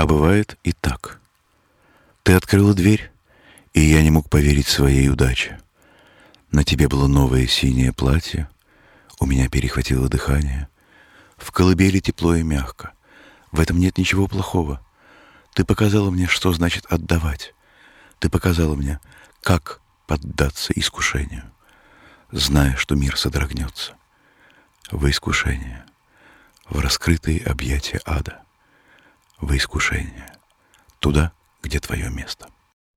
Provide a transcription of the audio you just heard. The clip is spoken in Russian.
А бывает и так. Ты открыла дверь, и я не мог поверить своей удаче. На тебе было новое синее платье, у меня перехватило дыхание. В колыбели тепло и мягко. В этом нет ничего плохого. Ты показала мне, что значит отдавать. Ты показала мне, как поддаться искушению, зная, что мир содрогнется. Во искушение, в раскрытые объятия ада. Во искушение, туда, где твое место.